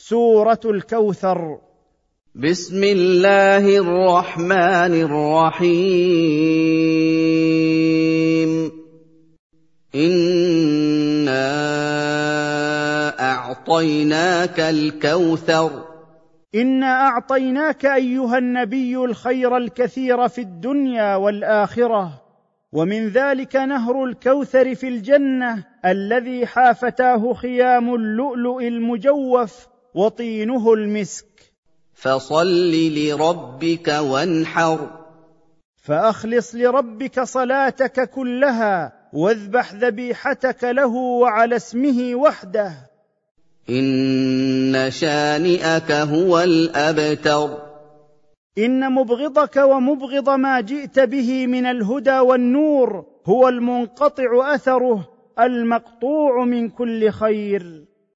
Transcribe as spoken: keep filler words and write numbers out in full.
سورة الكوثر. بسم الله الرحمن الرحيم. إنا أعطيناك الكوثر. إنا أعطيناك أيها النبي الخير الكثير في الدنيا والآخرة، ومن ذلك نهر الكوثر في الجنة الذي حافتاه خيام اللؤلؤ المجوف وطينه المسك. فصل لربك وانحر. فأخلص لربك صلاتك كلها، واذبح ذبيحتك له وعلى اسمه وحده. إن شانئك هو الأبتر. إن مبغضك ومبغض ما جئت به من الهدى والنور هو المنقطع أثره، المقطوع من كل خير.